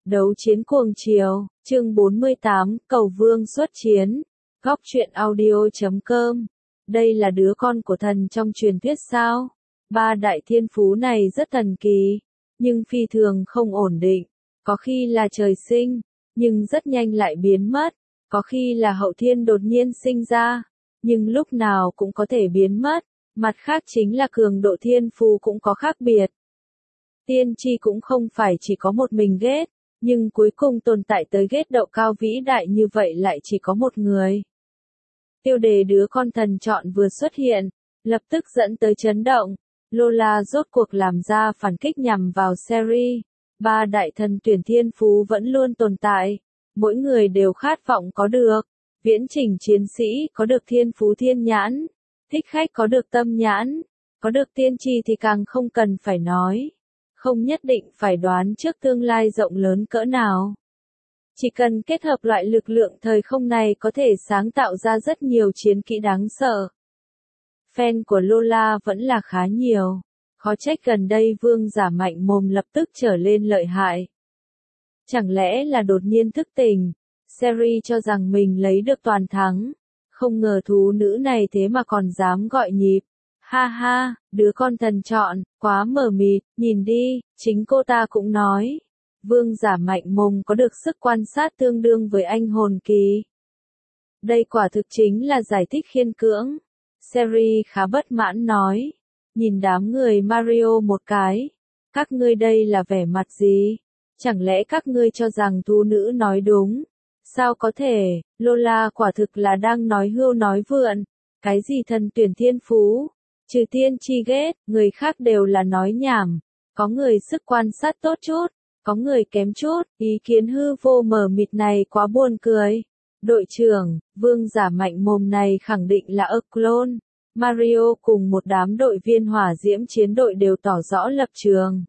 Đấu chiến cuồng triều, chương 48, cầu vương xuất chiến. Góc truyện audio.com. Đây là đứa con của thần trong truyền thuyết sao? Ba đại thiên phú này rất thần kỳ, nhưng phi thường không ổn định. Có khi là trời sinh, nhưng rất nhanh lại biến mất. Có khi là hậu thiên đột nhiên sinh ra, nhưng lúc nào cũng có thể biến mất. Mặt khác chính là cường độ thiên phú cũng có khác biệt. Tiên tri cũng không phải chỉ có một mình ghét, nhưng cuối cùng tồn tại tới ghét độ cao vĩ đại như vậy lại chỉ có một người. Tiêu đề đứa con thần chọn vừa xuất hiện, lập tức dẫn tới chấn động. Lola rốt cuộc làm ra phản kích nhằm vào series. Ba đại thần tuyển thiên phú vẫn luôn tồn tại. Mỗi người đều khát vọng có được. Viễn chỉnh chiến sĩ có được thiên phú thiên nhãn. Thích khách có được tâm nhãn. Có được tiên tri thì càng không cần phải nói. Không nhất định phải đoán trước tương lai rộng lớn cỡ nào. Chỉ cần kết hợp loại lực lượng thời không này có thể sáng tạo ra rất nhiều chiến kỹ đáng sợ. Fan của Lola vẫn là khá nhiều. Khó trách gần đây vương giả mạnh mồm lập tức trở lên lợi hại. Chẳng lẽ là đột nhiên thức tỉnh, Seri cho rằng mình lấy được toàn thắng. Không ngờ thú nữ này thế mà còn dám gọi nhịp. Ha ha, đứa con thần chọn, quá mờ mịt, nhìn đi, chính cô ta cũng nói. Vương giả mạnh mồm có được sức quan sát tương đương với anh hồn kỳ. Đây quả thực chính là giải thích khiên cưỡng. Seri khá bất mãn nói. Nhìn đám người Mario một cái. Các ngươi đây là vẻ mặt gì? Chẳng lẽ các ngươi cho rằng thú nữ nói đúng? Sao có thể, Lola quả thực là đang nói hưu nói vượn. Cái gì thần tuyển thiên phú? Trừ tiên tri ghét, người khác đều là nói nhảm. Có người sức quan sát tốt chút, có người kém chút, ý kiến hư vô mờ mịt này quá buồn cười. Đội trưởng, vương giả mạnh mồm này khẳng định là clone. Mario cùng một đám đội viên hỏa diễm chiến đội đều tỏ rõ lập trường.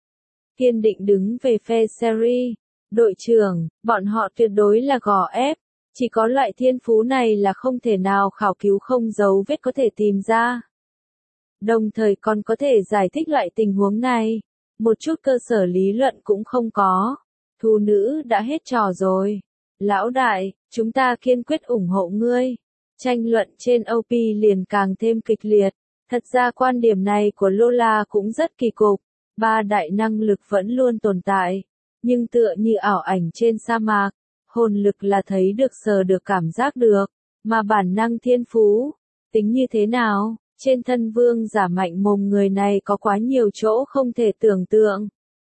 Kiên định đứng về phe Seri. Đội trưởng, bọn họ tuyệt đối là gò ép. Chỉ có loại thiên phú này là không thể nào khảo cứu không dấu vết có thể tìm ra. Đồng thời còn có thể giải thích loại tình huống này. Một chút cơ sở lý luận cũng không có. Thú nữ đã hết trò rồi. Lão đại, chúng ta kiên quyết ủng hộ ngươi. Tranh luận trên OP liền càng thêm kịch liệt. Thật ra quan điểm này của Lola cũng rất kỳ cục. Ba đại năng lực vẫn luôn tồn tại. Nhưng tựa như ảo ảnh trên sa mạc. Hồn lực là thấy được sờ được cảm giác được. Mà bản năng thiên phú. Tính như thế nào? Trên thân vương giả mạnh mồm người này có quá nhiều chỗ không thể tưởng tượng.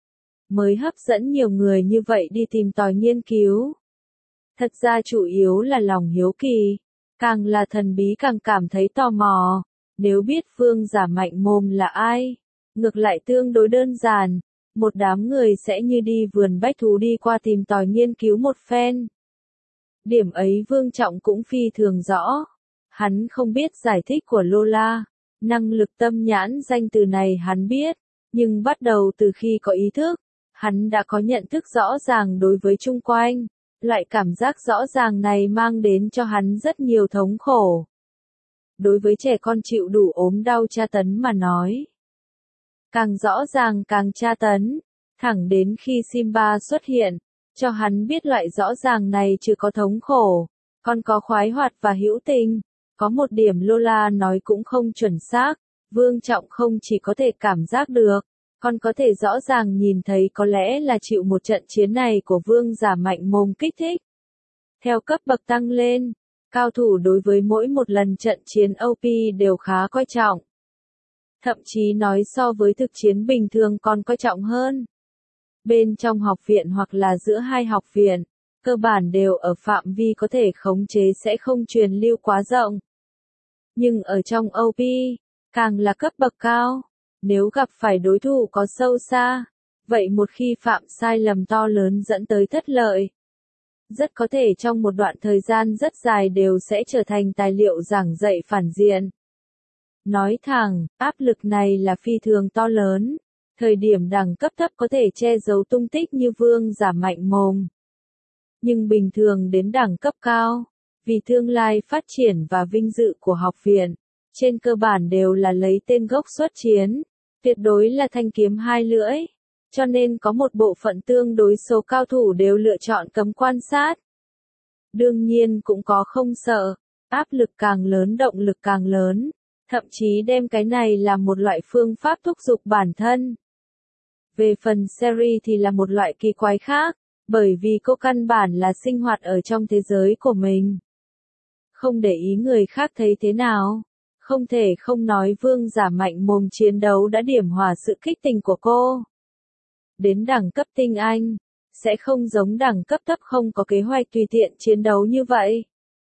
Mới hấp dẫn nhiều người như vậy đi tìm tòi nghiên cứu. Thật ra chủ yếu là lòng hiếu kỳ. Càng là thần bí càng cảm thấy tò mò. Nếu biết vương giả mạnh mồm là ai, ngược lại tương đối đơn giản. Một đám người sẽ như đi vườn bách thú đi qua tìm tòi nghiên cứu một phen. Điểm ấy Vương Trọng cũng phi thường rõ. Hắn không biết giải thích của Lola. Năng lực tâm nhãn danh từ này hắn biết. Nhưng bắt đầu từ khi có ý thức, hắn đã có nhận thức rõ ràng đối với chung quanh. Loại cảm giác rõ ràng này mang đến cho hắn rất nhiều thống khổ. Đối với trẻ con chịu đủ ốm đau tra tấn mà nói. Càng rõ ràng càng tra tấn. Thẳng đến khi Simba xuất hiện, cho hắn biết loại rõ ràng này chưa có thống khổ, còn có khoái hoạt và hữu tình. Có một điểm Lola nói cũng không chuẩn xác, Vương Trọng không chỉ có thể cảm giác được, còn có thể rõ ràng nhìn thấy có lẽ là chịu một trận chiến này của vương giả mạnh mồm kích thích. Theo cấp bậc tăng lên, cao thủ đối với mỗi một lần trận chiến OP đều khá coi trọng. Thậm chí nói so với thực chiến bình thường còn coi trọng hơn. Bên trong học viện hoặc là giữa hai học viện, cơ bản đều ở phạm vi có thể khống chế sẽ không truyền lưu quá rộng. Nhưng ở trong OP, càng là cấp bậc cao, nếu gặp phải đối thủ có sâu xa, vậy một khi phạm sai lầm to lớn dẫn tới thất lợi, rất có thể trong một đoạn thời gian rất dài đều sẽ trở thành tài liệu giảng dạy phản diện. Nói thẳng, áp lực này là phi thường to lớn. Thời điểm đẳng cấp thấp có thể che giấu tung tích như vương giả mạnh mồm. Nhưng bình thường đến đẳng cấp cao, vì tương lai phát triển và vinh dự của học viện, trên cơ bản đều là lấy tên gốc xuất chiến, tuyệt đối là thanh kiếm hai lưỡi. cho nên có một bộ phận tương đối số cao thủ đều lựa chọn cấm quan sát. Đương nhiên cũng có không sợ, áp lực càng lớn động lực càng lớn, thậm chí đem cái này làm một loại phương pháp thúc giục bản thân. Về phần Sherry thì là một loại kỳ quái khác, bởi vì cô căn bản là sinh hoạt ở trong thế giới của mình. Không để ý người khác thấy thế nào, không thể không nói vương giả mạnh mồm chiến đấu đã điểm hòa sự kích tình của cô. Đến đẳng cấp tinh anh, sẽ không giống đẳng cấp thấp không có kế hoạch tùy tiện chiến đấu như vậy.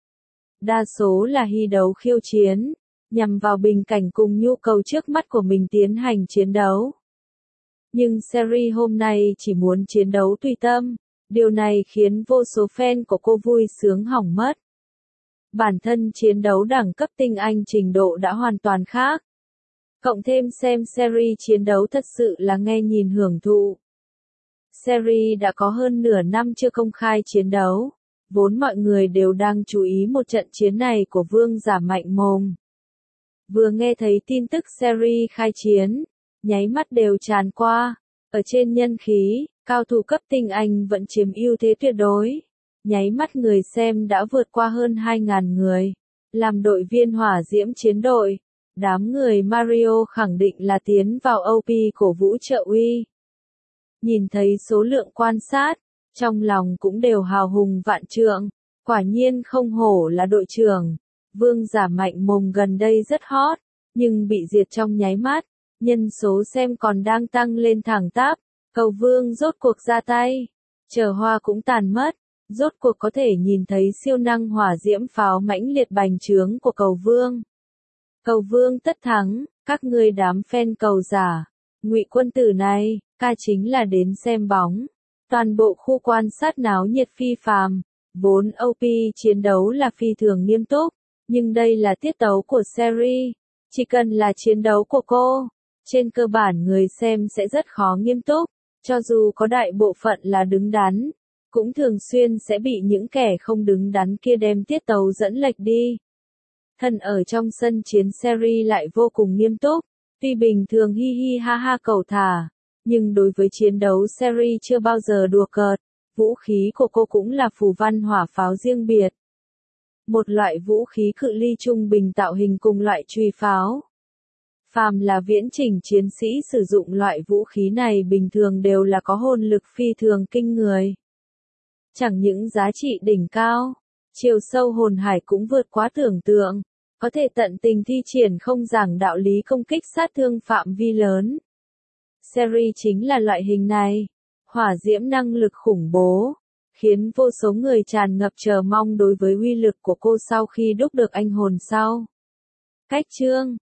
Đa số là hy đấu khiêu chiến, nhằm vào bình cảnh cùng nhu cầu trước mắt của mình tiến hành chiến đấu. Nhưng Sherry hôm nay chỉ muốn chiến đấu tùy tâm, điều này khiến vô số fan của cô vui sướng hỏng mất. Bản thân chiến đấu đẳng cấp tinh anh trình độ đã hoàn toàn khác. Cộng thêm xem Sherry chiến đấu thật sự là nghe nhìn hưởng thụ. Sherry đã có hơn nửa năm chưa công khai chiến đấu, vốn mọi người đều đang chú ý một trận chiến này của vương giả mạnh mồm. Vừa nghe thấy tin tức Sherry khai chiến, nháy mắt đều tràn qua, ở trên nhân khí, cao thủ cấp tinh anh vẫn chiếm ưu thế tuyệt đối. Nháy mắt người xem đã vượt qua hơn 2.000 người, làm đội viên hỏa diễm chiến đội. Đám người Mario khẳng định là tiến vào OP cổ vũ trợ uy. Nhìn thấy số lượng quan sát, trong lòng cũng đều hào hùng vạn trượng, quả nhiên không hổ là đội trưởng. Vương giả mạnh mồm gần đây rất hot, nhưng bị diệt trong nháy mắt, nhân số xem còn đang tăng lên thẳng tắp, cầu vương rốt cuộc ra tay, chờ hoa cũng tàn mất, rốt cuộc có thể nhìn thấy siêu năng hỏa diễm pháo mãnh liệt bành trướng của cầu vương. Cầu vương tất thắng, các ngươi đám fan cầu giả, Ngụy quân tử này, ca chính là đến xem bóng. Toàn bộ khu quan sát náo nhiệt phi phàm, vốn OP chiến đấu là phi thường nghiêm túc, nhưng đây là tiết tấu của Sherry, chỉ cần là chiến đấu của cô, trên cơ bản người xem sẽ rất khó nghiêm túc, cho dù có đại bộ phận là đứng đắn, cũng thường xuyên sẽ bị những kẻ không đứng đắn kia đem tiết tấu dẫn lệch đi. Thân ở trong sân chiến Sherry lại vô cùng nghiêm túc, tuy bình thường hi hi ha ha cẩu thả, nhưng đối với chiến đấu Sherry chưa bao giờ đùa cợt, vũ khí của cô cũng là phù văn hỏa pháo riêng biệt. Một loại vũ khí cự ly trung bình tạo hình cùng loại chùy pháo. Phàm là viễn chỉnh chiến sĩ sử dụng loại vũ khí này bình thường đều là có hồn lực phi thường kinh người. Chẳng những giá trị đỉnh cao, chiều sâu hồn hải cũng vượt quá tưởng tượng, có thể tận tình thi triển không giảng đạo lý công kích sát thương phạm vi lớn. Sherry chính là loại hình này, hỏa diễm năng lực khủng bố, khiến vô số người tràn ngập chờ mong đối với uy lực của cô sau khi đúc được anh hồn sau. Cách chương